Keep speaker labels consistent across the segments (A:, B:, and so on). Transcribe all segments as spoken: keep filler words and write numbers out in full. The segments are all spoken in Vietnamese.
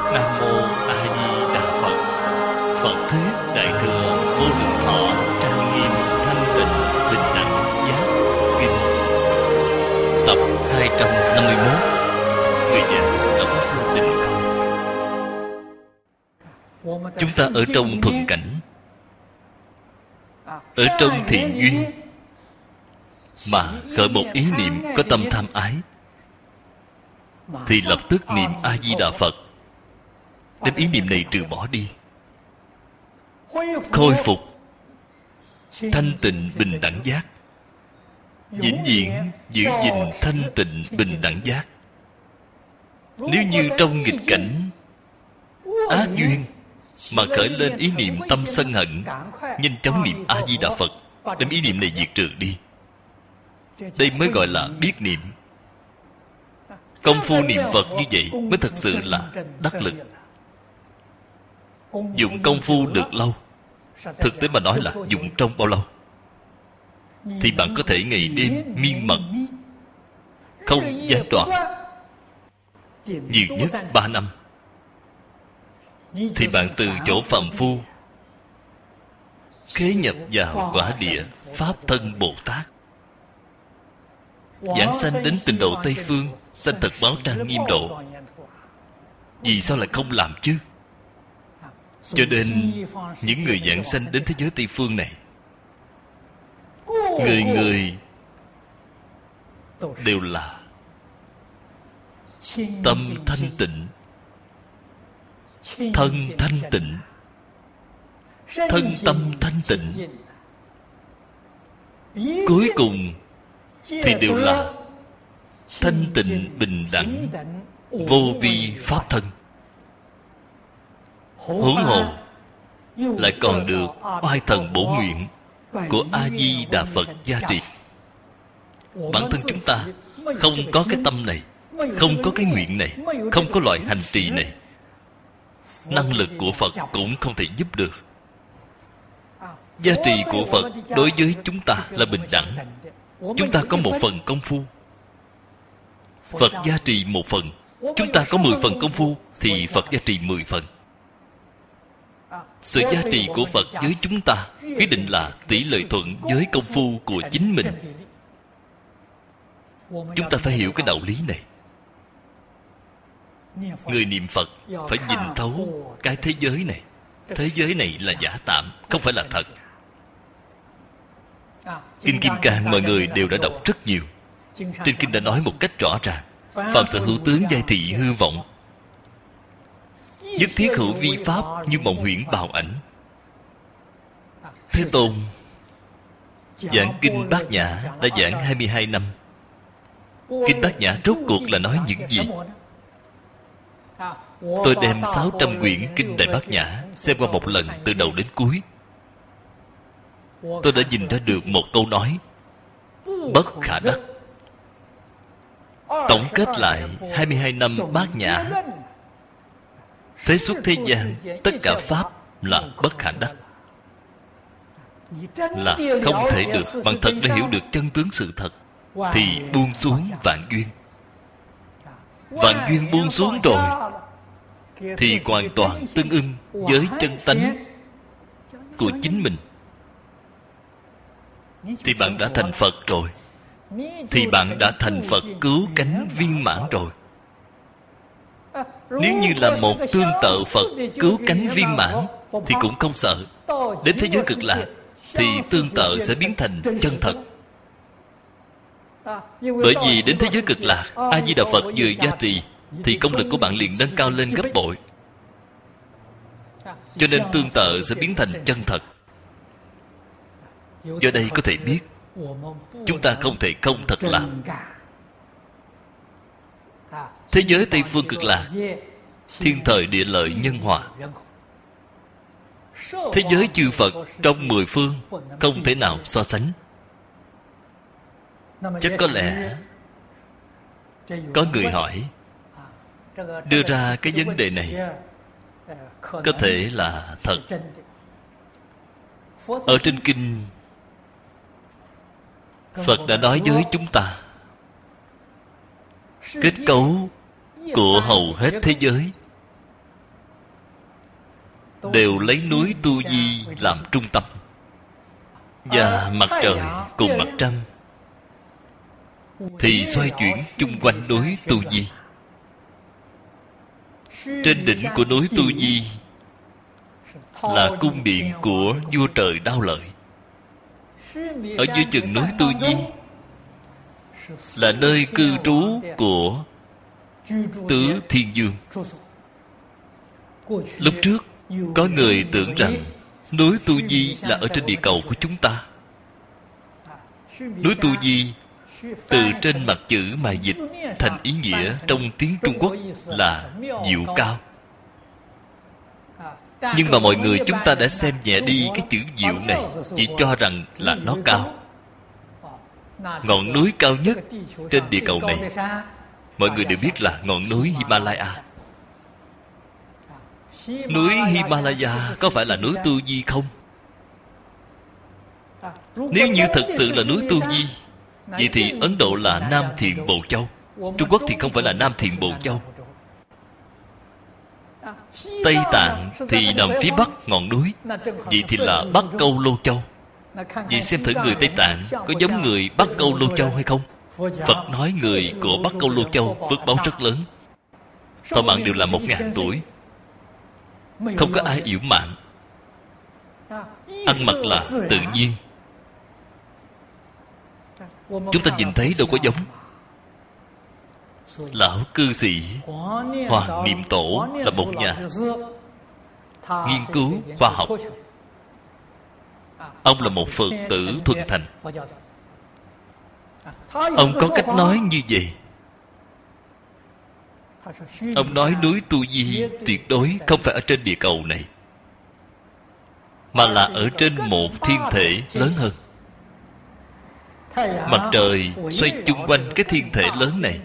A: Nam mô A Di Đà Phật. Phật thuyết Đại thừa Vô Lượng Thọ trang nghiêm thanh tịnh bình đẳng giác kinh. Tập hai trăm năm mươi mốt. Người giảng Đổng Sư Tịnh Không. Chúng ta ở trong thuận cảnh, ở trong thiện duyên, mà khởi một ý niệm có tâm tham ái, thì lập tức niệm A Di Đà Phật, đem ý niệm này trừ bỏ đi, khôi phục thanh tịnh bình đẳng giác, vĩnh viễn giữ gìn thanh tịnh bình đẳng giác. Nếu như trong nghịch cảnh ác duyên mà khởi lên ý niệm tâm sân hận, nhanh chóng niệm A Di Đà Phật, đem ý niệm này diệt trừ đi. Đây mới gọi là biết niệm. Công phu niệm Phật như vậy mới thật sự là đắc lực. Dụng công phu được lâu, thực tế mà nói là dụng trong bao lâu, thì bạn có thể ngày đêm miên mật, không gián đoạn, nhiều nhất ba năm, thì bạn từ chỗ phàm phu khế nhập vào quả địa Pháp thân Bồ Tát, giảng sanh đến Tịnh độ Tây Phương, sanh thật báo trang nghiêm độ. Vì sao lại không làm chứ? Cho nên những người giảng sanh đến thế giới Tây Phương này, người người đều là tâm thanh tịnh, thân thanh tịnh, thân tâm thanh tịnh, cuối cùng thì đều là thanh tịnh bình đẳng vô vi pháp thân. Huống hồ lại còn được oai thần bổ nguyện của A Di Đà Phật gia trì. Bản thân chúng ta không có cái tâm này, không có cái nguyện này, không có loại hành trì này, năng lực của Phật cũng không thể giúp được. Gia trì của Phật đối với chúng ta là bình đẳng. Chúng ta có một phần công phu, Phật gia trì một phần. Chúng ta có mười phần công phu, thì Phật gia trì mười phần. Sự gia trì của Phật với chúng ta quyết định là tỷ lệ thuận với công phu của chính mình. Chúng ta phải hiểu cái đạo lý này. Người niệm Phật phải nhìn thấu cái thế giới này. Thế giới này là giả tạm, không phải là thật. Kinh Kim Cang mọi người đều đã đọc rất nhiều. Trên kinh đã nói một cách rõ ràng: phàm sở hữu tướng giai thị hư vọng, nhất thiết hữu vi pháp như mộng huyễn bào ảnh. Thế Tôn giảng Kinh Bát Nhã đã giảng hai mươi hai năm. Kinh Bát Nhã rốt cuộc là nói những gì? Tôi đem sáu trăm quyển Kinh Đại Bát Nhã xem qua một lần từ đầu đến cuối. Tôi đã nhìn ra được một câu nói: bất khả đắc. Tổng kết lại hai mươi hai năm Bát Nhã, thế xuất thế gian tất cả Pháp là bất khả đắc, là không thể được. Bạn thật đã hiểu được chân tướng sự thật, thì buông xuống vạn duyên. Vạn duyên buông xuống rồi, thì hoàn toàn tương ưng với chân tánh của chính mình. Thì bạn đã thành Phật rồi. Thì bạn đã thành Phật cứu cánh viên mãn rồi. Nếu như là một tương tự Phật cứu cánh viên mãn, thì cũng không sợ. Đến thế giới cực lạc, thì tương tự sẽ biến thành chân thật. Bởi vì đến thế giới cực lạc, A Di Đà Phật vừa gia trì, thì công lực của bạn liền nâng cao lên gấp bội. Cho nên tương tự sẽ biến thành chân thật. Do đây có thể biết, chúng ta không thể không thật làm. Thế giới Tây Phương cực lạc, thiên thời địa lợi nhân hòa. Thế giới chư Phật trong mười phương không thể nào so sánh. Chắc có lẽ có người hỏi, đưa ra cái vấn đề này có thể là thật. Ở trên kinh, Phật đã nói với chúng ta kết cấu của hầu hết thế giới đều lấy núi Tu Di làm trung tâm, và mặt trời cùng mặt trăng thì xoay chuyển chung quanh núi Tu Di. Trên đỉnh của núi Tu Di là cung điện của vua trời Đao Lợi. Ở dưới chân núi Tu Di là nơi cư trú của Tứ Thiên Vương. Lúc trước có người tưởng rằng núi Tu Di là ở trên địa cầu của chúng ta. Núi Tu Di từ trên mặt chữ mà dịch thành ý nghĩa trong tiếng Trung Quốc là diệu cao. Nhưng mà mọi người chúng ta đã xem nhẹ đi cái chữ diệu này, chỉ cho rằng là nó cao. Ngọn núi cao nhất trên địa cầu này, mọi người đều biết là ngọn núi Himalaya. Núi Himalaya có phải là núi Tu Di không? Nếu như thật sự là núi Tu Di, vậy thì Ấn Độ là Nam Thiện Bộ Châu, Trung Quốc thì không phải là Nam Thiện Bộ Châu. Tây Tạng thì nằm phía bắc ngọn núi, vậy thì là Bắc Câu Lô Châu. Vậy xem thử người Tây Tạng có giống người Bắc Câu Lô Châu hay không? Phật nói người của Bắc Câu Lô Châu phước báo rất lớn, thọ mạng đều là một ngàn tuổi, không có ai yểu mạng, ăn mặc là tự nhiên. Chúng ta nhìn thấy đâu có giống. Lão cư sĩ Hoàng Niệm Tổ là một nhà nghiên cứu khoa học. Ông là một Phật tử thuần thành. Ông có cách nói như vậy. Ông nói núi Tu Di tuyệt đối không phải ở trên địa cầu này, mà là ở trên một thiên thể lớn hơn. Mặt trời xoay chung quanh cái thiên thể lớn này.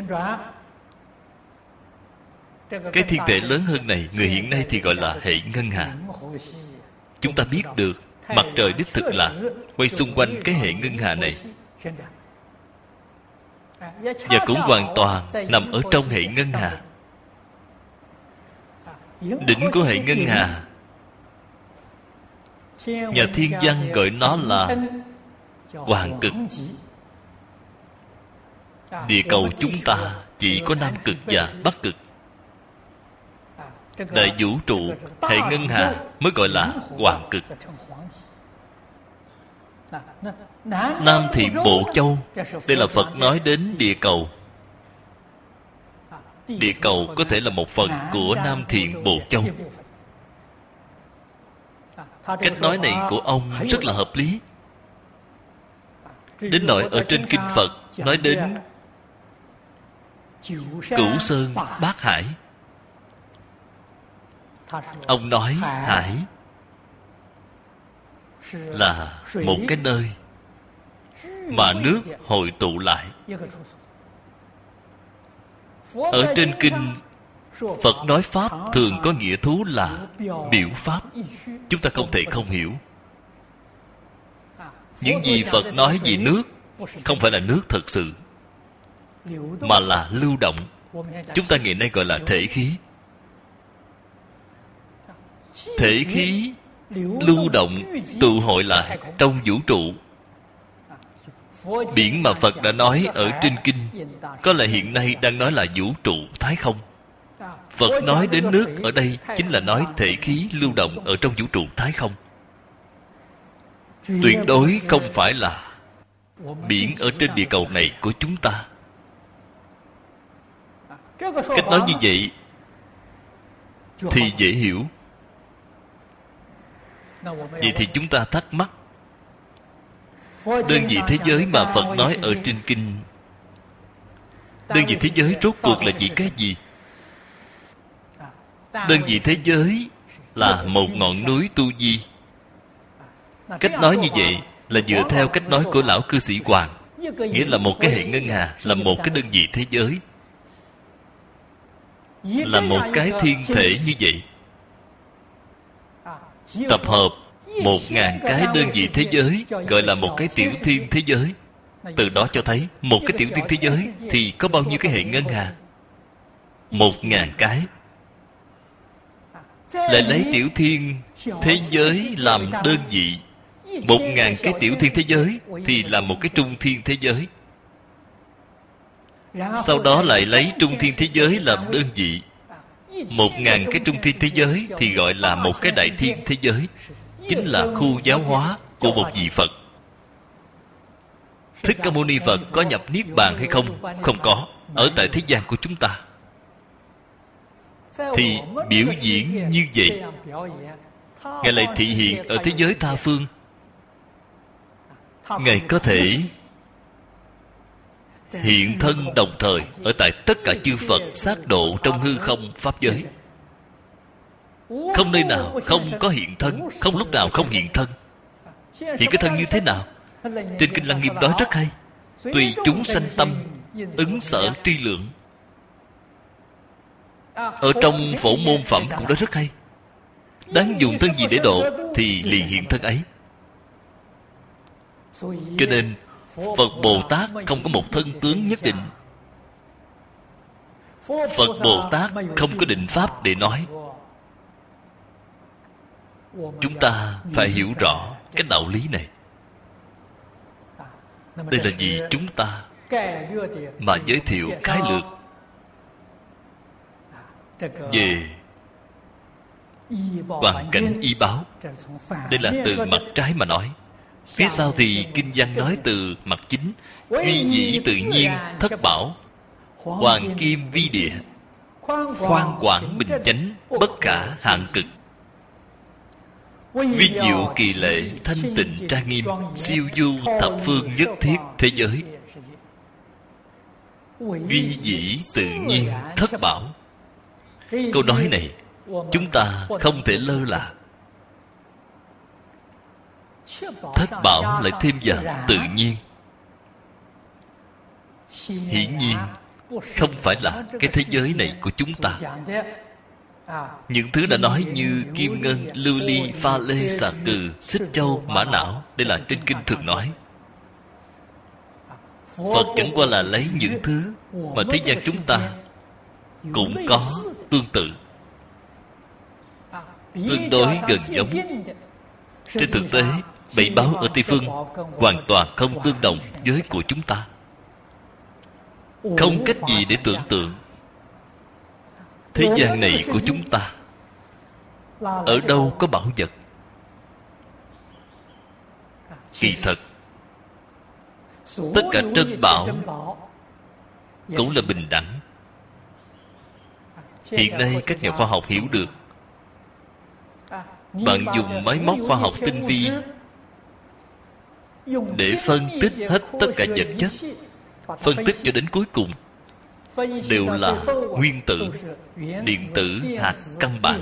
A: Cái thiên thể lớn hơn này, người hiện nay thì gọi là hệ ngân hà. Chúng ta biết được mặt trời đích thực là quay xung quanh cái hệ ngân hà này, và cũng hoàn toàn nằm ở trong hệ ngân hà. Đỉnh của hệ ngân hà, nhà thiên văn gọi nó là Hoàng Cực. Địa cầu chúng ta chỉ có Nam Cực và Bắc Cực. Đại vũ trụ hệ ngân hà mới gọi là Hoàng Cực. Nam Thiện Bộ Châu, đây là Phật nói đến địa cầu. Địa cầu có thể là một phần của Nam Thiện Bộ Châu. Cách nói này của ông rất là hợp lý. Đến nỗi ở trên kinh Phật nói đến Cửu Sơn Bát Hải, ông nói hải là một cái nơi mà nước hội tụ lại. Ở trên kinh Phật nói Pháp thường có nghĩa thú là biểu Pháp. Chúng ta không thể không hiểu. Những gì Phật nói về nước không phải là nước thật sự, mà là lưu động. Chúng ta ngày nay gọi là thể khí. Thể khí lưu động tụ hội lại trong vũ trụ. Biển mà Phật đã nói ở trên kinh có lẽ hiện nay đang nói là vũ trụ Thái Không. Phật nói đến nước ở đây chính là nói thể khí lưu động ở trong vũ trụ Thái Không. Tuyệt đối không phải là biển ở trên địa cầu này của chúng ta. Cách nói như vậy thì dễ hiểu. Vậy thì chúng ta thắc mắc, đơn vị thế giới mà Phật nói ở trên kinh, đơn vị thế giới rốt cuộc là chỉ cái gì? Đơn vị thế giới là một ngọn núi Tu Di. Cách nói như vậy là dựa theo cách nói của lão cư sĩ Hoàng, nghĩa là một cái hệ ngân hà là một cái đơn vị thế giới, là một cái thiên thể như vậy, tập hợp một ngàn cái đơn vị thế giới gọi là một cái tiểu thiên thế giới. Từ đó cho thấy một cái tiểu thiên thế giới thì có bao nhiêu cái hệ ngân hà? Một ngàn cái. lại lấy tiểu thiên thế giới làm đơn vị. Một ngàn cái tiểu thiên thế giới thì là một cái trung thiên thế giới. Sau đó lại lấy trung thiên thế giới làm đơn vị. Một ngàn cái trung thiên thế giới thì gọi là một cái đại thiên thế giới, chính là khu giáo hóa của một vị Phật. Thích Ca Mâu Ni Phật có nhập Niết Bàn hay không? Không có. Ở tại thế gian của chúng ta thì biểu diễn như vậy. Ngài lại thị hiện ở thế giới tha phương. Ngài có thể hiện thân đồng thời ở tại tất cả chư Phật sát độ trong hư không pháp giới. Không nơi nào không có hiện thân, không lúc nào không hiện thân. Hiện cái thân như thế nào? Trên Kinh Lăng Nghiêm nói rất hay. Tùy chúng sanh tâm, ứng sở tri lượng. Ở trong Phổ Môn Phẩm cũng nói rất hay. Đáng dùng thân gì để độ thì liền hiện thân ấy. Cho nên Phật Bồ Tát không có một thân tướng nhất định. Phật Bồ Tát không có định pháp để nói. Chúng ta phải hiểu rõ cái đạo lý này. Đây là vì chúng ta mà giới thiệu khái lược về hoàn cảnh y báo. Đây là từ mặt trái mà nói. Phía sau thì kinh văn nói từ mặt chính. Uy dĩ tự nhiên thất bảo, hoàng kim vi địa, khoan quảng bình chánh, bất khả hạn cực. Vi diệu kỳ lệ thanh tịnh trang nghiêm, siêu du thập phương nhất thiết thế giới. Uy dĩ tự nhiên thất bảo. Câu nói này chúng ta không thể lơ là. Thất bảo lại thêm vào tự nhiên. Hiển nhiên không phải là cái thế giới này của chúng ta. Những thứ đã nói như kim ngân, lưu ly, pha lê, xà cừ, xích châu, mã não, đây là trên kinh thường nói. Phật chẳng qua là lấy những thứ mà thế gian chúng ta cũng có tương tự, tương đối gần giống. Trên thực tế, bảy báo ở Tây Phương hoàn toàn không tương đồng với của chúng ta. Không cách gì để tưởng tượng. Thế gian này của chúng ta ở đâu có bảo vật? Kỳ thật tất cả trân bảo cũng là bình đẳng. Hiện nay các nhà khoa học hiểu được, bạn dùng máy móc khoa học tinh vi để phân tích hết tất cả vật chất, phân tích cho đến cuối cùng đều là nguyên tử, điện tử, hạt căn bản.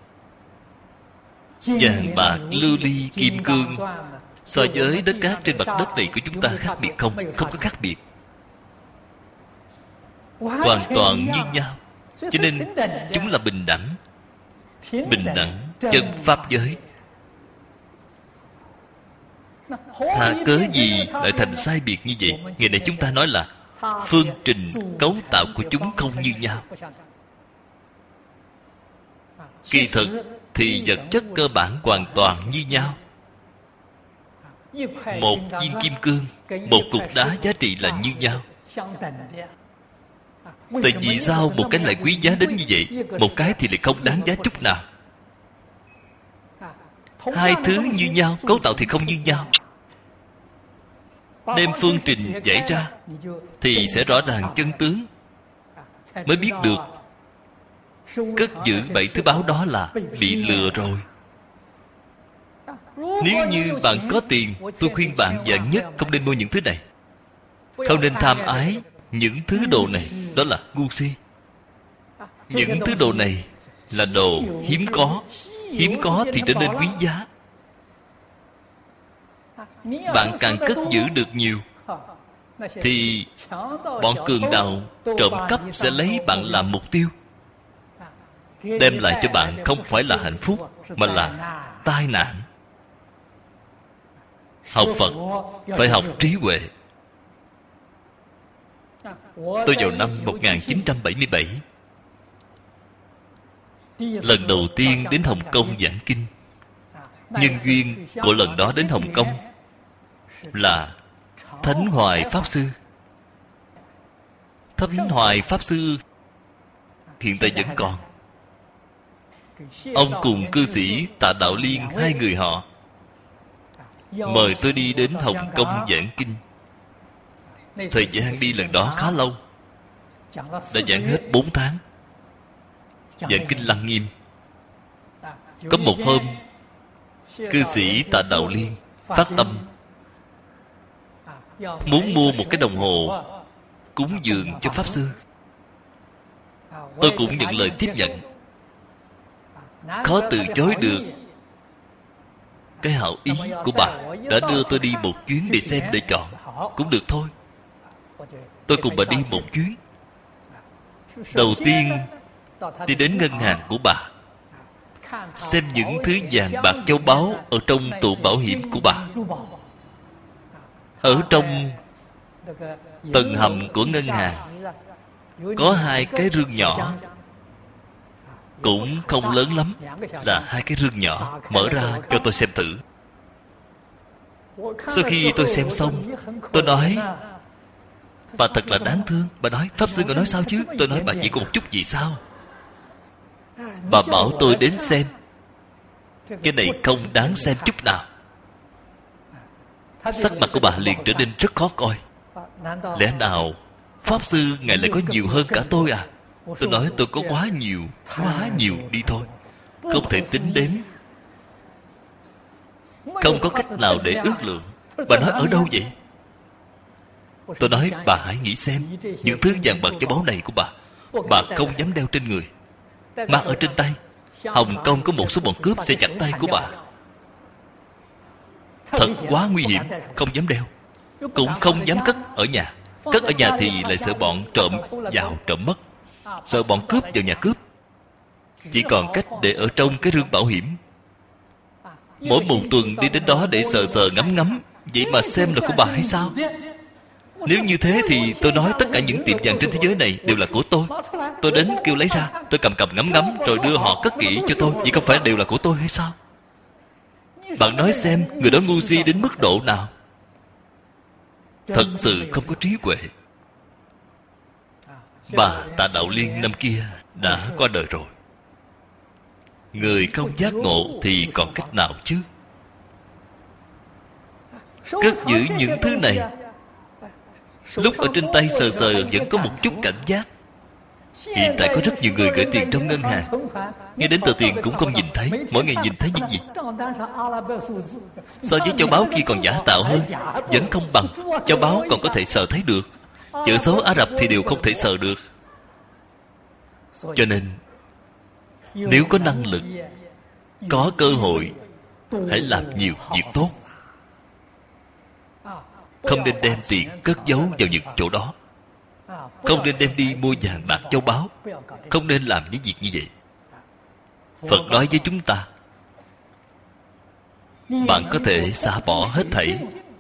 A: Vàng bạc, lưu ly, kim cương so với đất cát trên mặt đất này của chúng ta khác biệt không? Không có khác biệt, hoàn toàn như nhau. Cho nên chúng là bình đẳng. Bình đẳng chân pháp giới. Hà cớ gì lại thành sai biệt như vậy? Ngày nay chúng ta nói là phương trình cấu tạo của chúng không như nhau. Kỳ thực thì vật chất cơ bản hoàn toàn như nhau. Một viên kim cương, một cục đá giá trị là như nhau. Tại vì sao một cái lại quý giá đến như vậy, một cái thì lại không đáng giá chút nào? Hai thứ như nhau, cấu tạo thì không như nhau. Đem phương trình giải ra thì sẽ rõ ràng chân tướng, mới biết được cất giữ bảy thứ báo đó là bị lừa rồi. Nếu như bạn có tiền, tôi khuyên bạn vạn nhất không nên mua những thứ này. Không nên tham ái những thứ đồ này, đó là ngu si. Những thứ đồ này là đồ hiếm có. Hiếm có thì trở nên quý giá. Bạn càng cất giữ được nhiều thì bọn cường đạo trộm cắp sẽ lấy bạn làm mục tiêu, đem lại cho bạn không phải là hạnh phúc mà là tai nạn. Học Phật phải học trí huệ. Tôi vào năm một nghìn chín trăm bảy mươi bảy Lần đầu tiên đến Hồng Kông giảng kinh, nhân duyên của lần đó đến Hồng Kông là Thánh Hoài Pháp Sư. Thánh Hoài Pháp Sư hiện tại vẫn còn. Ông cùng cư sĩ Tạ Đạo Liên, hai người họ mời tôi đi đến Hồng Kông giảng kinh. Thời gian đi lần đó khá lâu, đã giảng hết bốn tháng, giảng kinh Lăng Nghiêm. Có một hôm, cư sĩ Tạ Đạo Liên phát tâm muốn mua một cái đồng hồ cúng dường cho Pháp Sư. Tôi cũng nhận lời tiếp nhận, khó từ chối được cái hảo ý của bà đã đưa tôi đi một chuyến để xem, để chọn. Cũng được thôi. Tôi cùng bà đi một chuyến. Đầu tiên đi đến ngân hàng của bà, xem những thứ vàng bạc châu báu ở trong tủ bảo hiểm của bà. Ở trong tầng hầm của ngân hàng có hai cái rương nhỏ, cũng không lớn lắm, là hai cái rương nhỏ. Mở ra cho tôi xem thử. Sau khi tôi xem xong, tôi nói: bà thật là đáng thương. Bà nói: Pháp Sư ngài nói sao chứ? Tôi nói: bà chỉ có một chút gì sao? Bà bảo tôi đến xem. Cái này không đáng xem chút nào. Sắc mặt của bà liền trở nên rất khó coi. Lẽ nào Pháp Sư ngài lại có nhiều hơn cả tôi à? Tôi nói: tôi có quá nhiều, quá nhiều đi thôi, không thể tính đếm, không có cách nào để ước lượng. Bà nói: ở đâu vậy? Tôi nói: bà hãy nghĩ xem, những thứ vàng bạc châu báu này của bà, bà không dám đeo trên người, mang ở trên tay. Hồng Kông có một số bọn cướp sẽ chặt tay của bà. Thật quá nguy hiểm, không dám đeo. Cũng không dám cất ở nhà. Cất ở nhà thì lại sợ bọn trộm vào trộm mất, sợ bọn cướp vào nhà cướp. Chỉ còn cách để ở trong cái rương bảo hiểm. Mỗi một tuần đi đến đó để sờ sờ ngắm ngắm. Vậy mà xem là của bà hay sao? Nếu như thế thì tôi nói tất cả những tiệm vàng trên thế giới này đều là của tôi. Tôi đến kêu lấy ra, tôi cầm cầm ngắm ngắm, rồi đưa họ cất kỹ cho tôi. Vậy không phải đều là của tôi hay sao? Bạn nói xem, người đó ngu si đến mức độ nào? Thật sự không có trí huệ. Bà Tạ Đạo Liên năm kia đã qua đời rồi. Người không giác ngộ thì còn cách nào chứ? Cất giữ những thứ này, lúc ở trên tay sờ sờ vẫn có một chút cảnh giác. Hiện tại có rất nhiều người gửi tiền trong ngân hàng, nghe đến tờ tiền cũng không nhìn thấy. Mỗi ngày nhìn thấy những gì? So với châu báu kia còn giả tạo hơn. Vẫn không bằng. Châu báu còn có thể sờ thấy được, chữ số Ả Rập thì đều không thể sờ được. Cho nên nếu có năng lực, có cơ hội, hãy làm nhiều việc tốt. Không nên đem tiền cất giấu vào những chỗ đó. Không nên đem đi mua vàng bạc châu báu. Không nên làm những việc như vậy. Phật nói với chúng ta, bạn có thể xả bỏ hết thảy.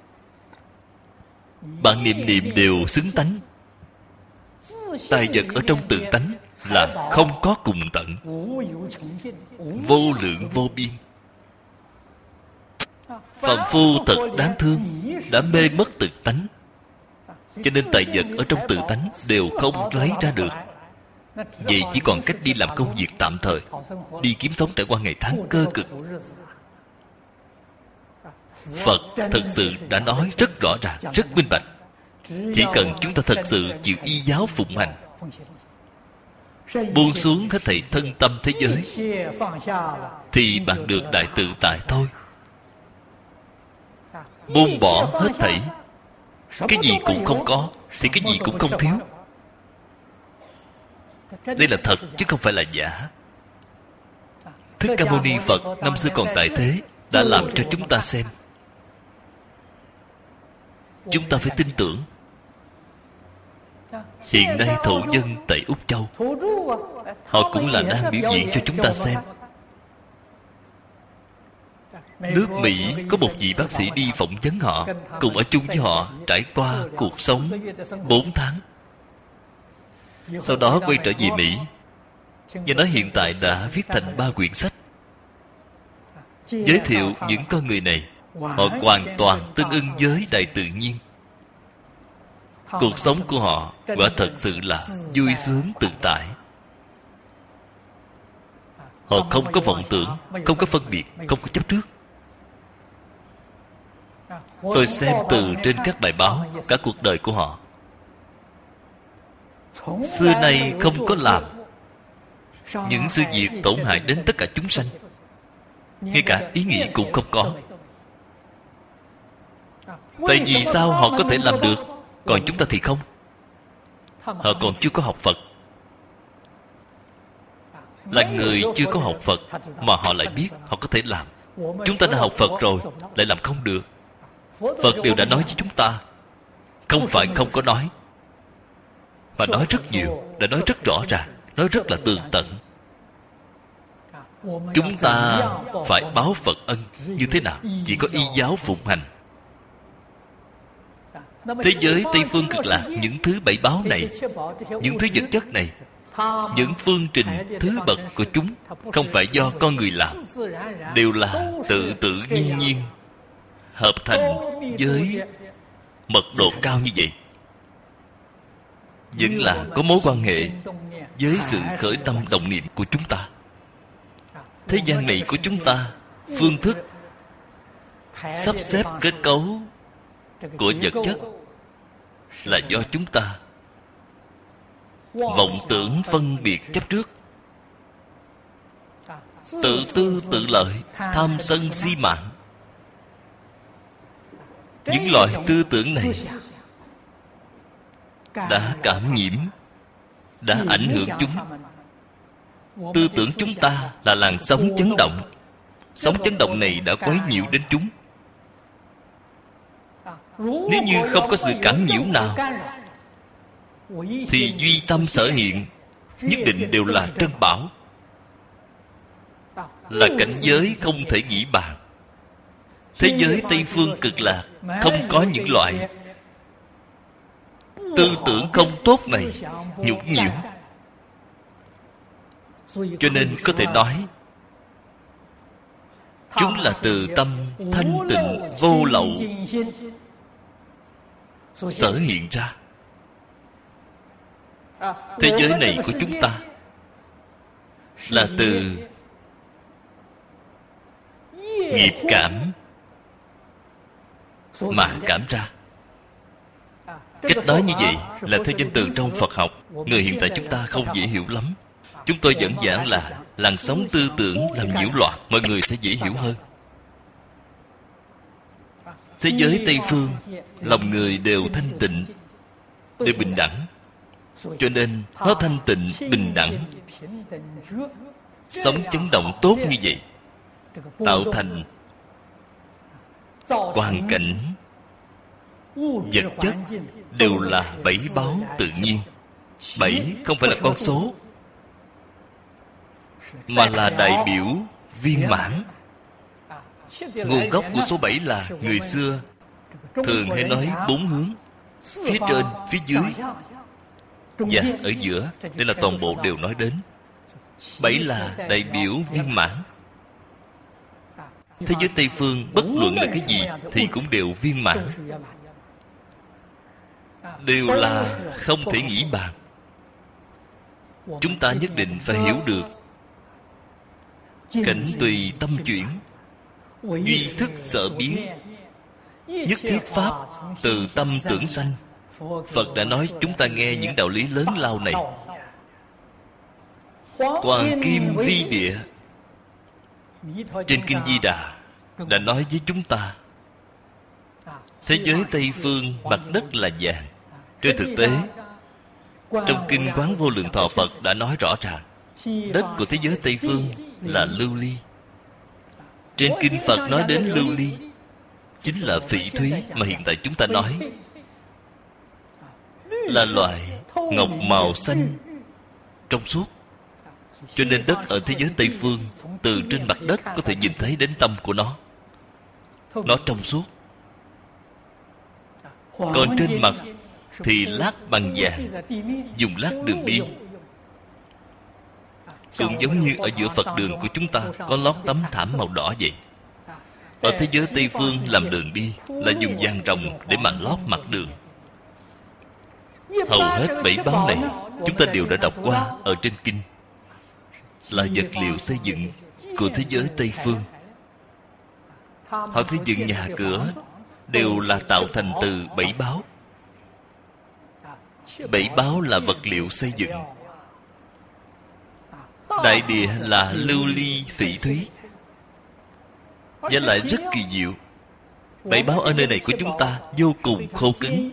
A: Bạn niệm niệm đều xứng tánh. Tài vật ở trong tự tánh là không có cùng tận, vô lượng vô biên. Phàm phu thật đáng thương, đã mê mất tự tánh. Cho nên tài vật ở trong tự tánh đều không lấy ra được. Vậy chỉ còn cách đi làm công việc tạm thời, đi kiếm sống trải qua ngày tháng cơ cực. Phật thật sự đã nói rất rõ ràng, rất minh bạch. Chỉ cần chúng ta thật sự chịu y giáo phụng hành, buông xuống hết thảy thân tâm thế giới, thì bạn được đại tự tại thôi. Buông bỏ hết thảy, cái gì cũng không có thì cái gì cũng không thiếu. Đây là thật chứ không phải là giả. Thích Ca Mâu Ni Phật năm xưa còn tại thế đã làm cho chúng ta xem. Chúng ta phải tin tưởng. Hiện nay thổ dân tại Úc Châu, họ cũng là đang biểu diễn cho chúng ta xem. Nước Mỹ có một vị bác sĩ đi phỏng vấn họ, cùng ở chung với họ trải qua cuộc sống bốn tháng. Sau đó quay trở về Mỹ, do đó hiện tại đã viết thành ba quyển sách, giới thiệu những con người này. Họ hoàn toàn tương ưng với đại tự nhiên. Cuộc sống của họ quả thật sự là vui sướng tự tại. Họ không có vọng tưởng, không có phân biệt, không có chấp trước. Tôi xem từ trên các bài báo cả cuộc đời của họ, xưa nay không có làm những sự việc tổn hại đến tất cả chúng sanh, ngay cả ý nghĩ cũng không có. Tại vì sao họ có thể làm được, còn chúng ta thì không? Họ còn chưa có học Phật. Là người chưa có học Phật mà họ lại biết họ có thể làm. Chúng ta đã học Phật rồi lại làm không được. Phật đều đã nói với chúng ta, không phải không có nói, mà nói rất nhiều, đã nói rất rõ ràng, nói rất là tường tận. Chúng ta phải báo Phật ân như thế nào? Chỉ có y giáo phụng hành. Thế giới Tây Phương Cực Lạc, những thứ bảy báo này, những thứ vật chất này, những phương trình thứ bậc của chúng không phải do con người làm, đều là tự tự nhiên nhiên hợp thành với mật độ cao như vậy. Vẫn là có mối quan hệ với sự khởi tâm động niệm của chúng ta. Thế gian này của chúng ta, phương thức sắp xếp kết cấu của vật chất là do chúng ta vọng tưởng phân biệt chấp trước, tự tư tự lợi, tham sân si mạng. Những loại tư tưởng này đã cảm nhiễm, đã ảnh hưởng chúng. Tư tưởng chúng ta là làn sóng chấn động. Sóng chấn động này đã quấy nhiễu đến chúng. Nếu như không có sự cảm nhiễu nào, thì duy tâm sở hiện nhất định đều là trân bảo, là cảnh giới không thể nghĩ bàn. Thế giới Tây Phương Cực Lạc không có những loại tư tưởng không tốt này nhũng nhiễu. Cho nên có thể nói chúng là từ tâm thanh tịnh vô lậu sở hiện ra. Thế giới này của chúng ta là từ nghiệp cảm mà cảm ra. Cách nói như vậy là theo danh từ trong Phật học, người hiện tại chúng ta không dễ hiểu lắm. Chúng tôi vẫn giảng là làn sóng tư tưởng làm nhiễu loạn, mọi người sẽ dễ hiểu hơn. Thế giới Tây Phương, lòng người đều thanh tịnh, đều bình đẳng. Cho nên nó thanh tịnh, bình đẳng, sống chấn động tốt như vậy, tạo thành hoàn cảnh vật chất đều là bảy báo tự nhiên. Bảy không phải là con số, mà là đại biểu viên mãn. Nguồn gốc của số bảy là người xưa thường hay nói bốn hướng: phía trên, phía dưới và ở giữa. Đây là toàn bộ đều nói đến. Bảy là đại biểu viên mãn. Thế giới Tây Phương bất luận là cái gì thì cũng đều viên mãn, đều là không thể nghĩ bàn. Chúng ta nhất định phải hiểu được cảnh tùy tâm chuyển, duy thức sở biến, nhất thiết pháp từ tâm tưởng sanh. Phật đã nói chúng ta nghe những đạo lý lớn lao này. Hoàng kim vi địa, trên Kinh Di Đà đã nói với chúng ta, thế giới Tây Phương mặt đất là vàng. Trên thực tế, trong Kinh Quán Vô Lượng Thọ Phật đã nói rõ ràng, đất của thế giới Tây Phương là lưu ly. Trên Kinh Phật nói đến lưu ly chính là phỉ thúy mà hiện tại chúng ta nói, là loại ngọc màu xanh trong suốt. Cho nên đất ở thế giới Tây Phương, từ trên mặt đất có thể nhìn thấy đến tâm của nó. Nó trong suốt. Còn trên mặt thì lát bằng vàng, dùng lát đường biên. cũng giống như ở giữa Phật đường của chúng ta có lót tấm thảm màu đỏ vậy. Ở thế giới Tây Phương làm đường đi là dùng vàng ròng để mà lót mặt đường. Hầu hết bảy báo này chúng ta đều đã đọc qua ở trên kinh, là vật liệu xây dựng của thế giới Tây Phương. Họ xây dựng nhà cửa đều là tạo thành từ bảy báo. Bảy báo là vật liệu xây dựng. Đại địa là lưu ly phỉ thúy, và lại rất kỳ diệu. Bảy báo ở nơi này của chúng ta vô cùng khô cứng,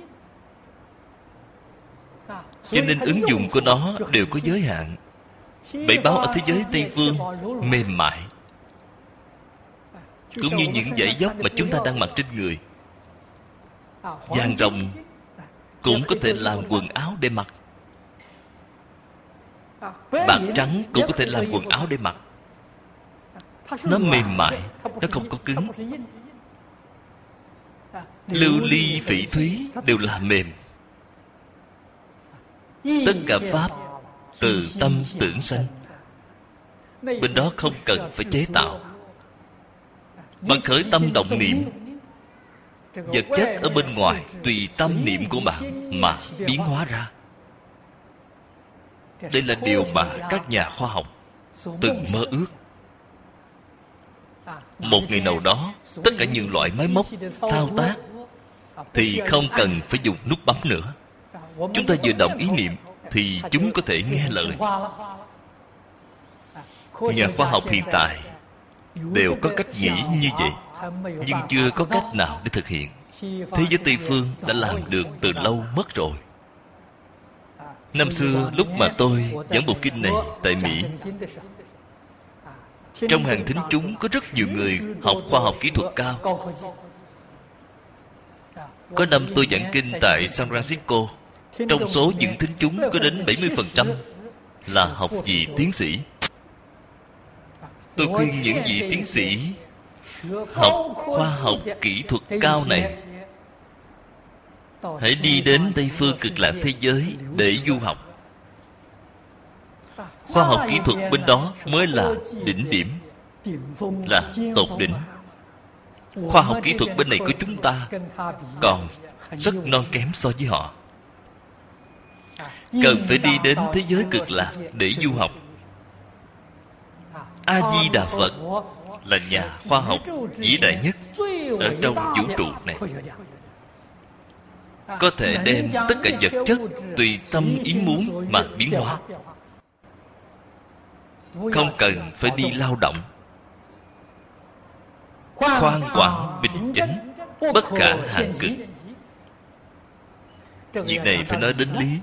A: cho nên ứng dụng của nó đều có giới hạn. Bảy báo ở thế giới Tây Phương mềm mại, cũng như những dãy dốc mà chúng ta đang mặc trên người. Vàng ròng cũng có thể làm quần áo để mặc, bạc trắng cũng có thể làm quần áo để mặc. Nó mềm mại, nó không có cứng. Lưu ly phỉ thúy đều là mềm. Tất cả pháp từ tâm tưởng sanh. Bên đó không cần phải chế tạo. Bạn khởi tâm động niệm, vật chất ở bên ngoài tùy tâm niệm của bạn mà biến hóa ra. Đây là điều mà các nhà khoa học từng mơ ước. Một ngày nào đó, tất cả những loại máy móc thao tác thì không cần phải dùng nút bấm nữa. Chúng ta vừa động ý niệm thì chúng có thể nghe lời. Nhà khoa học hiện tại đều có cách nghĩ như vậy, nhưng chưa có cách nào để thực hiện. Thế giới Tây Phương đã làm được từ lâu mất rồi. Năm xưa lúc mà tôi giảng bộ kinh này tại Mỹ, trong hàng thính chúng có rất nhiều người học khoa học kỹ thuật cao. Có năm tôi giảng kinh tại San Francisco, trong số những thính chúng có đến bảy mươi phần trăm là học vị tiến sĩ. Tôi khuyên những vị tiến sĩ học khoa học kỹ thuật cao này hãy đi đến Tây Phương Cực Lạc thế giới để du học. Khoa học kỹ thuật bên đó mới là đỉnh điểm, là tột đỉnh. Khoa học kỹ thuật bên này của chúng ta còn rất non kém so với họ. Cần phải đi đến thế giới Cực Lạc để du học. A-di-đà Phật là nhà khoa học vĩ đại nhất ở trong vũ trụ này, có thể đem tất cả vật chất tùy tâm ý muốn mà biến hóa, không cần phải đi lao động. Khoan quảng bình chánh, bất khả hạn cực. Việc này phải nói đến lý.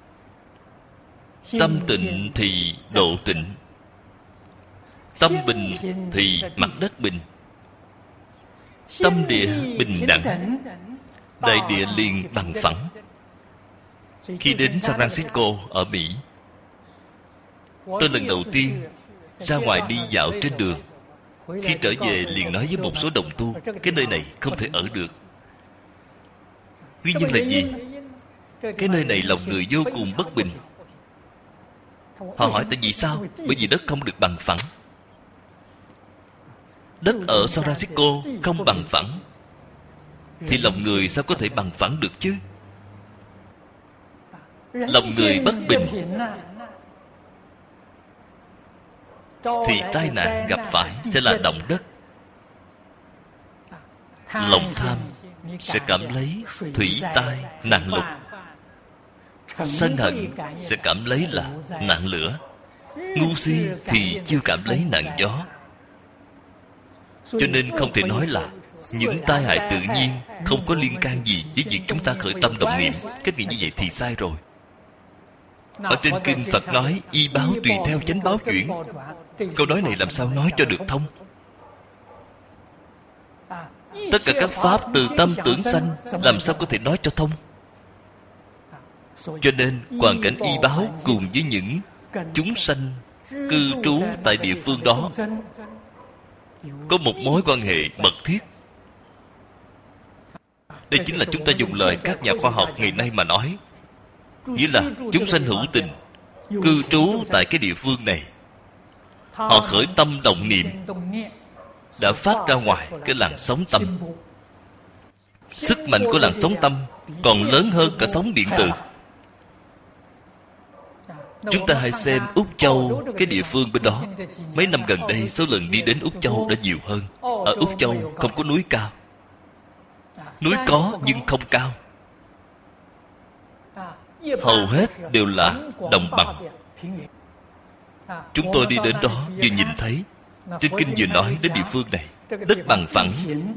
A: Tâm tịnh thì độ tịnh, tâm bình thì mặt đất bình. Tâm địa bình đẳng, đại địa liền bằng phẳng. Khi đến San Francisco ở Mỹ, tôi lần đầu tiên ra ngoài đi dạo trên đường. Khi trở về liền nói với một số đồng tu, cái nơi này không thể ở được. Nguyên nhân là gì? Cái nơi này lòng người vô cùng bất bình. Họ hỏi tại vì sao? Bởi vì đất không được bằng phẳng. Đất ở San Francisco không bằng phẳng, thì lòng người sao có thể bằng phẳng được chứ? Lòng người bất bình thì tai nạn gặp phải sẽ là động đất. Lòng tham sẽ cảm lấy thủy tai nạn lục. Sân hận sẽ cảm lấy là nạn lửa. Ngu si thì chưa cảm lấy nạn gió. Cho nên không thể nói là những tai hại tự nhiên không có liên can gì với việc chúng ta khởi tâm động niệm. Cách nghĩ như vậy thì sai rồi. Ở trên kinh Phật nói y báo tùy theo chánh báo chuyển. Câu nói này làm sao nói cho được thông? Tất cả các pháp từ tâm tưởng sanh, làm sao có thể nói cho thông? Cho nên hoàn cảnh y báo cùng với những chúng sanh cư trú tại địa phương đó có một mối quan hệ mật thiết. Đây chính là chúng ta dùng lời các nhà khoa học ngày nay mà nói, nghĩa là chúng sanh hữu tình, cư trú tại cái địa phương này, họ khởi tâm động niệm, đã phát ra ngoài cái làn sóng tâm. Sức mạnh của làn sóng tâm còn lớn hơn cả sóng điện từ. Chúng ta hãy xem Úc Châu, cái địa phương bên đó. Mấy năm gần đây, số lần đi đến Úc Châu đã nhiều hơn. Ở Úc Châu không có núi cao. Núi có nhưng không cao. Hầu hết đều là đồng bằng. Chúng tôi đi đến đó vừa nhìn thấy, trên kinh vừa nói đến địa phương này đất bằng phẳng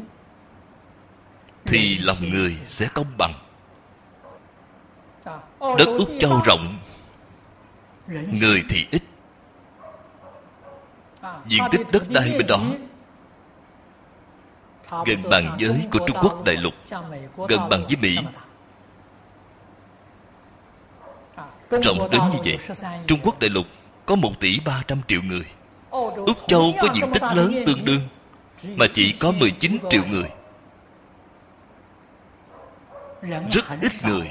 A: thì lòng người sẽ công bằng. Đất Úc Châu rộng, người thì ít. Diện tích đất đai bên đó gần bằng với của Trung Quốc đại lục, gần bằng với Mỹ. Rộng đến như vậy. Trung Quốc đại lục có một tỷ ba trăm triệu người. Úc Châu có diện tích lớn tương đương, mà chỉ có mười chín triệu người. Rất ít người.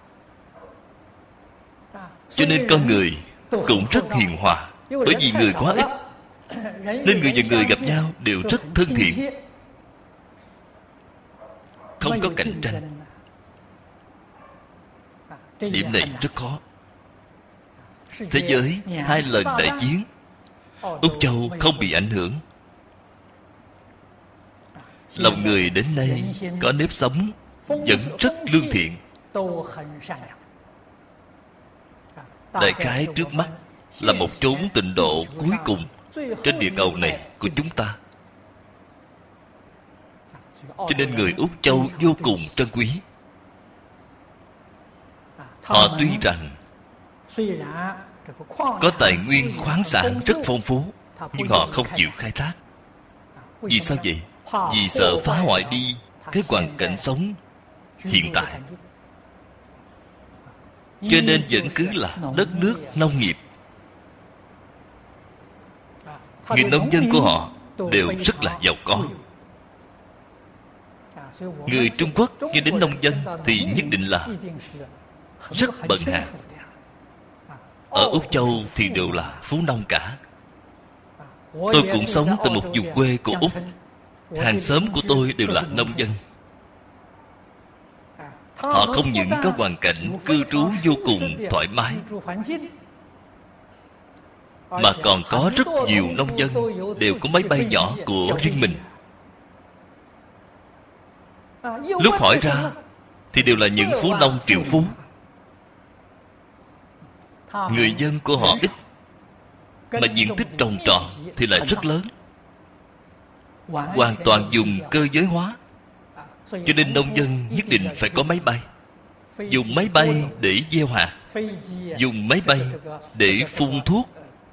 A: Cho nên con người cũng rất hiền hòa. Bởi vì người quá ít, nên người và người gặp nhau đều rất thân thiện, không có cạnh tranh. Điểm này rất khó. Thế giới hai lần đại chiến, Úc Châu không bị ảnh hưởng. Lòng người đến nay có nếp sống vẫn rất lương thiện. Đại khái trước mắt là một chốn tịnh độ cuối cùng trên địa cầu này của chúng ta. Cho nên người Úc Châu vô cùng trân quý. Họ tuy rằng có tài nguyên khoáng sản rất phong phú, nhưng họ không chịu khai thác. Vì sao vậy? Vì sợ phá hoại đi cái hoàn cảnh sống hiện tại. Cho nên vẫn cứ là đất nước nông nghiệp. Người nông dân của họ đều rất là giàu có. Người Trung Quốc nghe đến nông dân thì nhất định là rất bần hàn. Ở Úc Châu thì đều là phú nông cả. Tôi cũng sống tại một vùng quê của Úc. Hàng xóm của tôi đều là nông dân. Họ không những có hoàn cảnh cư trú vô cùng thoải mái, mà còn có rất nhiều nông dân đều có máy bay nhỏ của riêng mình. Lúc hỏi ra thì đều là những phú nông triệu phú. Người dân của họ ít, mà diện tích trồng trọt thì lại rất lớn. Hoàn toàn dùng cơ giới hóa. Cho nên nông dân nhất định phải có máy bay. Dùng máy bay để gieo hạt, dùng máy bay để phun thuốc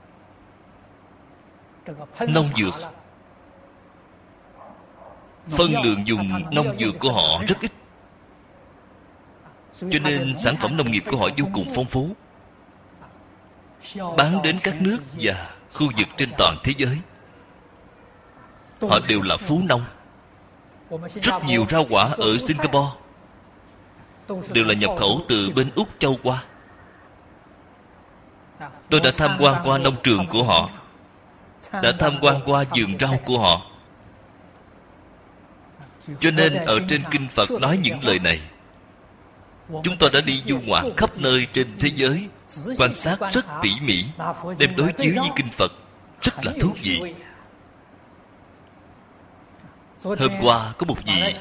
A: nông dược. Phân lượng dùng nông dược của họ rất ít, cho nên sản phẩm nông nghiệp của họ vô cùng phong phú, bán đến các nước và khu vực trên toàn thế giới. Họ đều là phú nông. Rất nhiều rau quả ở Singapore đều là nhập khẩu từ bên Úc Châu qua. Tôi đã tham quan qua nông trường của họ, đã tham quan qua vườn rau của họ. Cho nên ở trên Kinh Phật nói những lời này. Chúng tôi đã đi du ngoạn khắp nơi trên thế giới, quan sát rất tỉ mỉ, đem đối chiếu với Kinh Phật, rất là thú vị. Hôm qua có một vị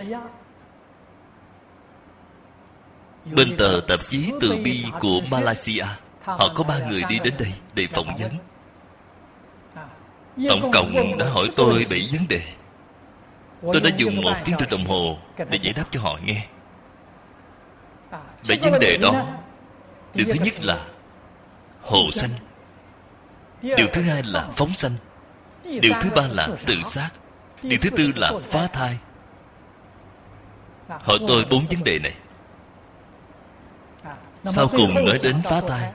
A: bên tờ tạp chí Từ Bi của Malaysia, họ có ba người đi đến đây để phỏng vấn. Tổng cộng đã hỏi tôi bảy vấn đề. Tôi đã dùng một tiếng đồng hồ để giải đáp cho họ nghe. Bảy vấn đề đó, điều thứ nhất là hồ sanh, điều thứ hai là phóng sanh, điều thứ ba là tự sát, điều thứ tư là phá thai. Hỏi tôi bốn vấn đề này. Sau cùng nói đến phá thai.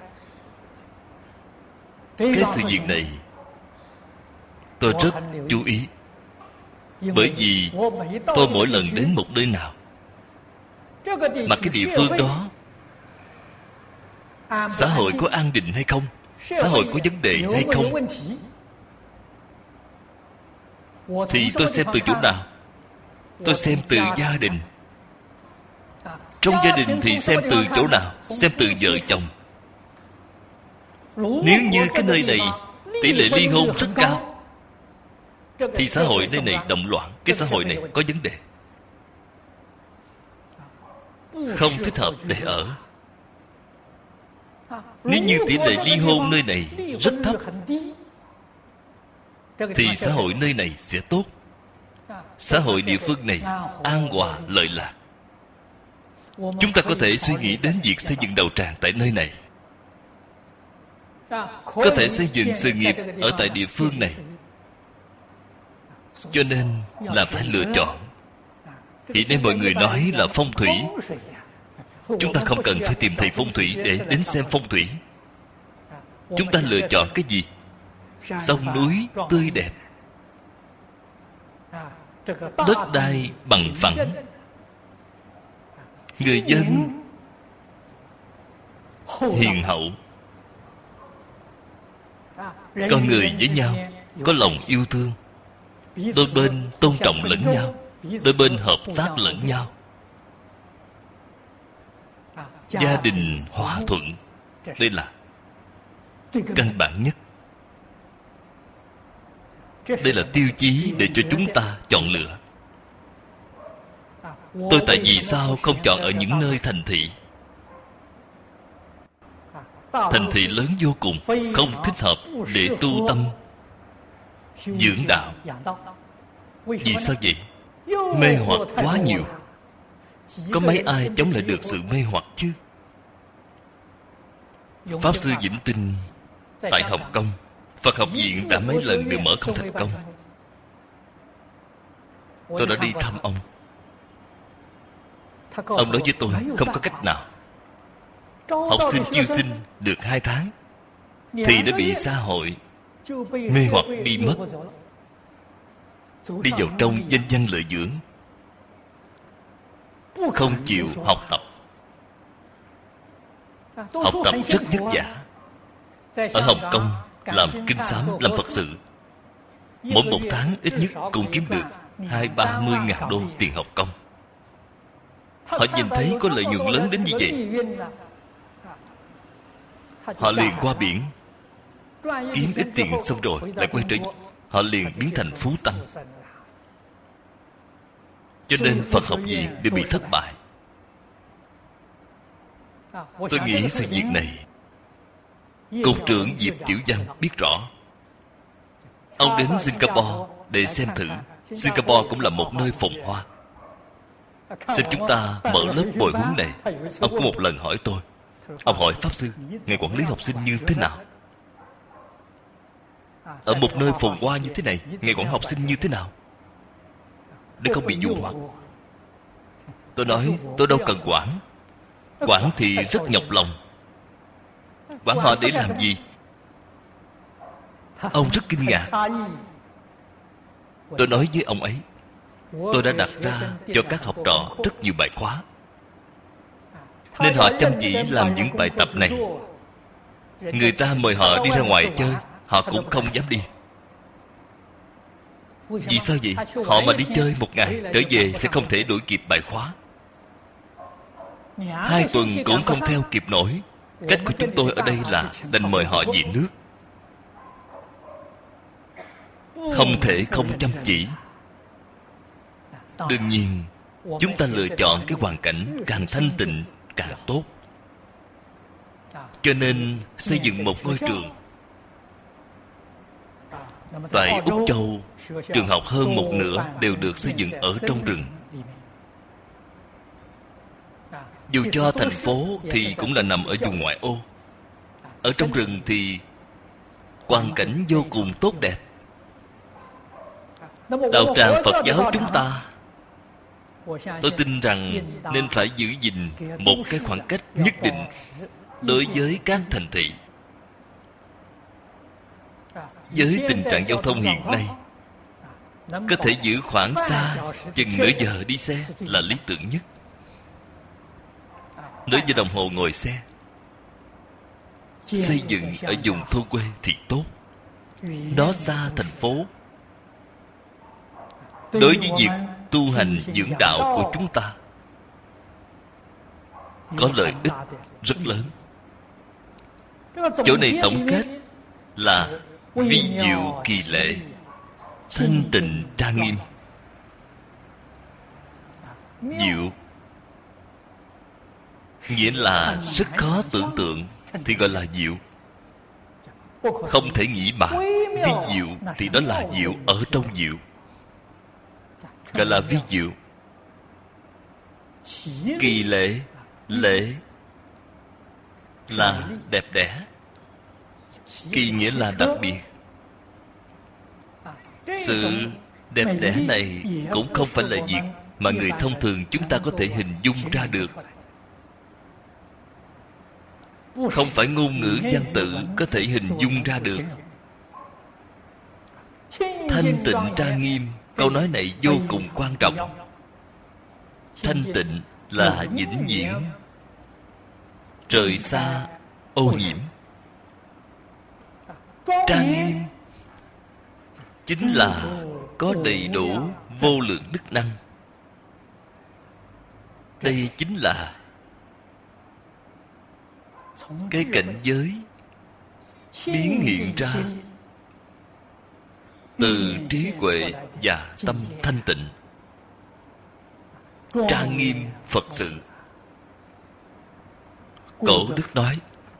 A: Cái sự việc này tôi rất chú ý, bởi vì tôi mỗi lần đến một nơi nào mà cái địa phương đó xã hội có an định hay không, xã hội có vấn đề hay không, thì tôi xem từ chỗ nào? Tôi xem từ gia đình. Trong gia đình thì xem từ chỗ nào? Xem từ vợ chồng. Nếu như cái nơi này tỷ lệ ly hôn rất cao, thì xã hội nơi này động loạn, cái xã hội này có vấn đề, không thích hợp để ở. Nếu như tỷ lệ ly hôn nơi này rất thấp, thì xã hội nơi này sẽ tốt. Xã hội địa phương này an hòa lợi lạc. Chúng ta có thể suy nghĩ đến việc xây dựng đạo tràng tại nơi này, có thể xây dựng sự nghiệp ở tại địa phương này. Cho nên là phải lựa chọn. Hiện nay mọi người nói là phong thủy. Chúng ta không cần phải tìm thầy phong thủy để đến xem phong thủy. Chúng ta lựa chọn cái gì? Sông núi tươi đẹp, đất đai bằng phẳng, người dân hiền hậu, con người với nhau có lòng yêu thương, đôi bên tôn trọng lẫn nhau, đôi bên hợp tác lẫn nhau, gia đình hòa thuận. Đây là căn bản nhất. Đây là tiêu chí để cho chúng ta chọn lựa. Tôi tại vì sao không chọn ở những nơi thành thị? Thành thị lớn vô cùng, không thích hợp để tu tâm dưỡng đạo. Vì sao vậy? Mê hoặc quá nhiều. Có mấy ai chống lại được sự mê hoặc chứ? Pháp Sư Vĩnh Tinh tại Hồng Kông, Phật học viện đã mấy lần đều mở không thành công. Tôi đã đi thăm ông. Ông nói với tôi không có cách nào. Học sinh chiêu sinh được hai tháng thì đã bị xã hội mê hoặc đi mất, đi vào trong danh văn lợi dưỡng, không chịu học tập. Học tập rất vất vả. Ở Hồng Kông làm kinh sám, làm Phật sự, mỗi một tháng ít nhất cũng kiếm được hai ba mươi ngàn đô tiền học công. Họ nhìn thấy có lợi nhuận lớn đến như vậy, họ liền qua biển kiếm ít tiền, xong rồi lại quay trở. Họ liền biến thành phú tăng. Cho nên Phật học viện đều bị thất bại. Tôi nghĩ sự việc này Cục trưởng Diệp Tiểu Văn biết rõ. Ông đến Singapore để xem thử. Singapore cũng là một nơi phồn hoa. Xin chúng ta mở lớp bồi huấn này. Ông có một lần hỏi tôi. Ông hỏi Pháp Sư, ngài quản lý học sinh như thế nào? Ở một nơi phồn hoa như thế này, ngài quản học sinh như thế nào để không bị dụ hoặc? Tôi nói, tôi đâu cần quản. Quản thì rất nhọc lòng. Quản họ để làm gì? Ông rất kinh ngạc. Tôi nói với ông ấy, tôi đã đặt ra cho các học trò rất nhiều bài khóa, nên họ chăm chỉ làm những bài tập này. Người ta mời họ đi ra ngoài chơi, họ cũng không dám đi. Vì sao vậy? Họ mà đi chơi một ngày, trở về sẽ không thể đuổi kịp bài khóa. Hai tuần cũng không theo kịp nổi. Cách của chúng tôi ở đây là đành mời họ về nước. Không thể không chăm chỉ. Đương nhiên, chúng ta lựa chọn cái hoàn cảnh càng thanh tịnh càng tốt. Cho nên xây dựng một ngôi trường. Tại Úc Châu, trường học hơn một nửa đều được xây dựng ở trong rừng. Dù cho thành phố thì cũng là nằm ở vùng ngoại ô. Ở trong rừng thì hoàn cảnh vô cùng tốt đẹp. Đạo tràng Phật giáo chúng ta, tôi tin rằng nên phải giữ gìn một cái khoảng cách nhất định đối với các thành thị. Với tình trạng giao thông hiện nay, có thể giữ khoảng xa chừng nửa giờ đi xe là lý tưởng nhất. Nửa giờ đồng hồ ngồi xe. xây dựng ở vùng thôn quê thì tốt. Nó xa thành phố, đối với việc tu hành dưỡng đạo của chúng ta có lợi ích rất lớn. Chỗ này tổng kết là vi diệu kỳ lệ, thanh tịnh trang nghiêm. Diệu nghĩa là rất khó tưởng tượng thì gọi là diệu. Không thể nghĩ bàn. Vi diệu thì đó là diệu ở trong diệu, gọi là vi diệu. Kỳ lệ, lệ là đẹp đẽ. Kỳ nghĩa là đặc biệt. Sự đẹp đẽ này cũng không phải là việc mà người thông thường chúng ta có thể hình dung ra được. Không phải ngôn ngữ văn tự có thể hình dung ra được. Thanh tịnh trang nghiêm, câu nói này vô cùng quan trọng. Thanh tịnh là vĩnh viễn, rời xa ô nhiễm. Trang nghiêm chính là có đầy đủ vô lượng đức năng. Đây chính là cái cảnh giới biến hiện ra từ trí huệ và tâm thanh tịnh, trang nghiêm Phật sự. Cổ đức nói,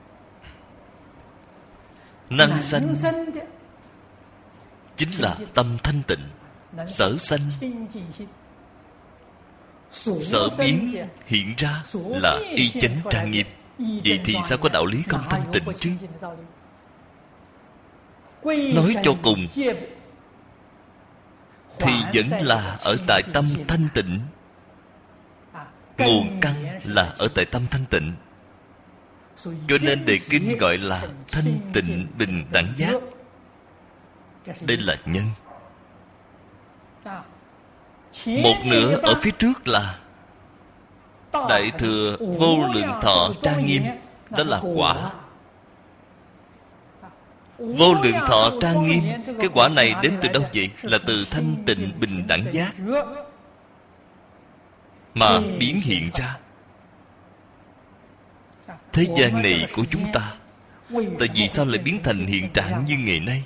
A: năng sanh chính là tâm thanh tịnh. Sở sanh, sở biến hiện ra là y chánh trang nghiêm. Vậy thì sao có đạo lý không thanh tịnh chứ? Nói cho cùng thì vẫn là ở tại tâm thanh tịnh. Nguồn căn là ở tại tâm thanh tịnh. Cho nên đề kinh gọi là thanh tịnh bình đẳng giác. Đây là nhân. Một nửa ở phía trước là Đại thừa vô lượng thọ trang nghiêm. Đó là quả. Vô lượng thọ trang nghiêm, cái quả này đến từ đâu vậy? Là từ thanh tịnh bình đẳng giác mà biến hiện ra. Thế gian này của chúng ta, tại vì sao lại biến thành hiện trạng như ngày nay?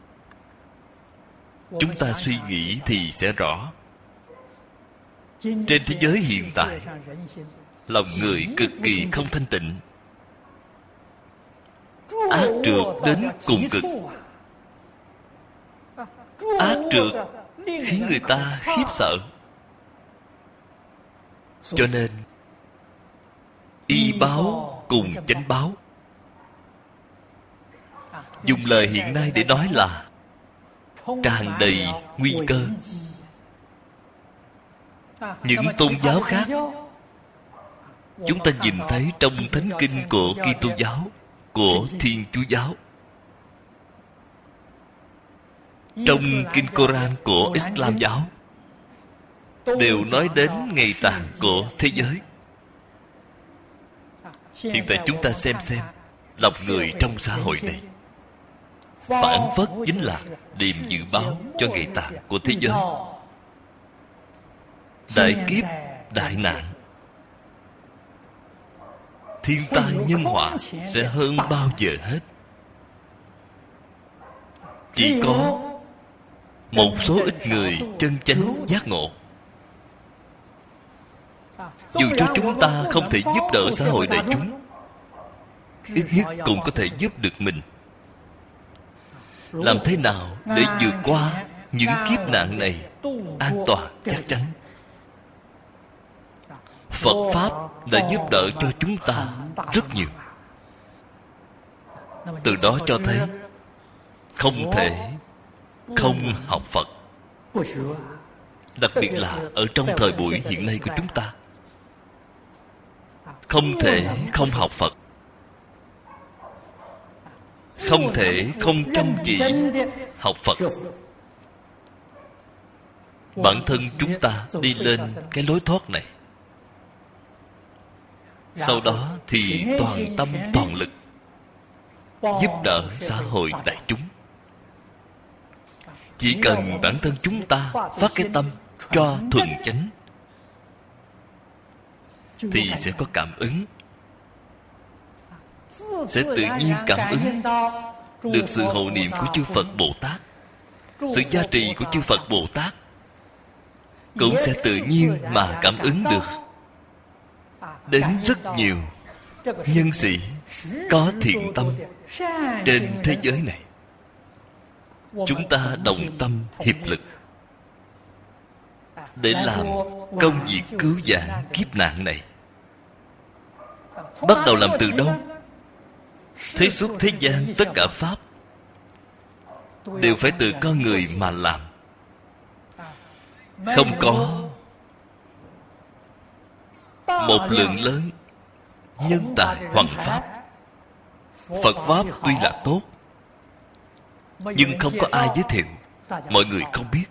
A: Chúng ta suy nghĩ thì sẽ rõ. Trên thế giới hiện tại, lòng người cực kỳ không thanh tịnh, ác trượt đến cùng cực. Ác trượt khiến người ta khiếp sợ. Cho nên y báo cùng chánh báo. Dùng lời hiện nay để nói là tràn đầy nguy cơ. Những tôn giáo khác, chúng ta nhìn thấy trong thánh kinh của Kitô giáo, của Thiên Chúa giáo, trong kinh Koran của Islam giáo, đều nói đến ngày tàn của thế giới. Hiện tại chúng ta xem xem lòng người trong xã hội này, phản phất chính là điềm dự báo cho ngày tàn của thế giới. Đại kiếp, đại nạn, thiên tai nhân họa sẽ hơn bao giờ hết. Chỉ có một số ít người chân chánh giác ngộ. Dù cho chúng ta không thể giúp đỡ xã hội đại chúng, ít nhất cũng có thể giúp được mình. Làm thế nào để vượt qua những kiếp nạn này an toàn chắc chắn? Phật Pháp đã giúp đỡ cho chúng ta rất nhiều. Từ đó cho thấy không thể không học Phật. Đặc biệt là ở trong thời buổi hiện nay của chúng ta, không thể không học Phật. Không thể không chăm chỉ học Phật. Bản thân chúng ta đi lên cái lối thoát này, sau đó thì toàn tâm toàn lực giúp đỡ xã hội đại chúng. Chỉ cần bản thân chúng ta phát cái tâm cho thuần chánh thì sẽ có cảm ứng, sẽ tự nhiên cảm ứng được sự hộ niệm của chư Phật Bồ Tát, sự gia trì của chư Phật Bồ Tát, cũng sẽ tự nhiên mà cảm ứng được đến rất nhiều nhân sĩ có thiện tâm trên thế giới này. Chúng ta đồng tâm hiệp lực để làm công việc cứu vãn kiếp nạn này. Bắt đầu làm từ đâu? Thế suốt thế gian tất cả pháp đều phải từ con người mà làm. Không có một lượng lớn nhân tài hoằng pháp. Phật pháp tuy là tốt, nhưng không có ai giới thiệu, mọi người không biết.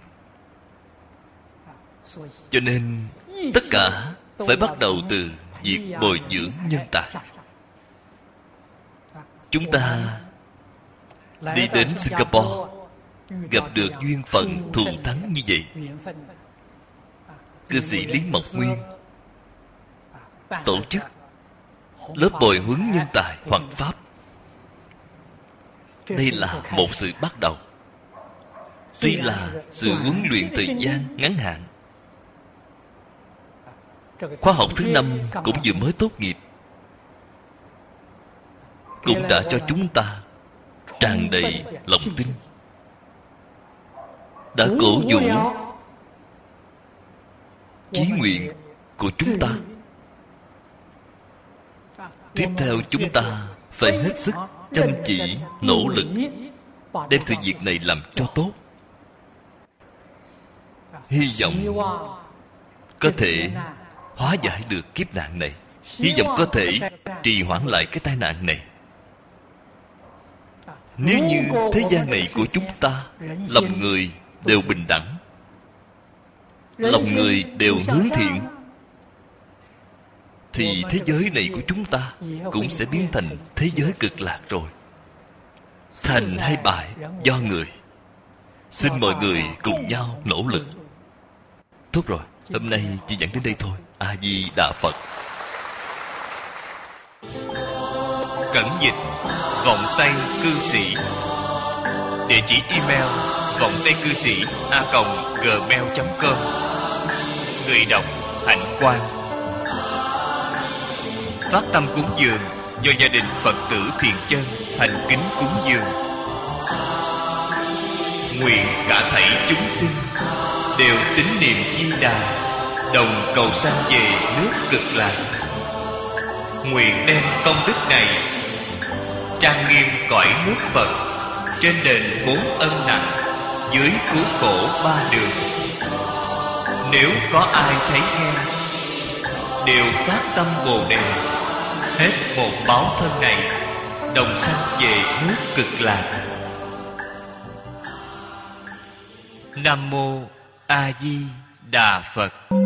A: Cho nên tất cả phải bắt đầu từ việc bồi dưỡng nhân tài. Chúng ta đi đến Singapore, gặp được duyên phận thù thắng như vậy. Cư sĩ Lý Mộc Nguyên tổ chức lớp bồi huấn nhân tài hoằng pháp. Đây là một sự bắt đầu. Tuy là sự huấn luyện thời gian ngắn hạn, khóa học thứ năm cũng vừa mới tốt nghiệp, cũng đã cho chúng ta tràn đầy lòng tin, đã cổ vũ chí nguyện của chúng ta. Tiếp theo chúng ta phải hết sức chăm chỉ nỗ lực đem sự việc này làm cho tốt. Hy vọng có thể hóa giải được kiếp nạn này, hy vọng có thể trì hoãn lại cái tai nạn này. Nếu như thế gian này của chúng ta lòng người đều bình đẳng, lòng người đều hướng thiện, thì thế giới này của chúng ta cũng sẽ biến thành thế giới cực lạc rồi. Thành hay bại do người. Xin mọi người cùng nhau nỗ lực. Tốt rồi, hôm nay chỉ giảng đến đây thôi. A Di Đà Phật. Cẩn dịch Vọng Tây Cư Sĩ. Địa chỉ email vọng tây cư sĩ a còng gmail chấm com. Người đọc Hạnh Quang. Phát tâm cúng dường do gia đình Phật tử Thiện Chân thành kính cúng dường. Nguyện cả thảy chúng sinh đều tín niệm Di Đà, đồng cầu sanh về nước Cực Lạc. Nguyện đem công đức này trang nghiêm cõi nước Phật, trên đền bốn ân nặng, dưới cứu khổ ba đường. Nếu có ai thấy nghe, đều phát tâm Bồ Đề, hết một báo thân này, đồng sanh về nước Cực Lạc. Nam Mô A Di Đà Phật.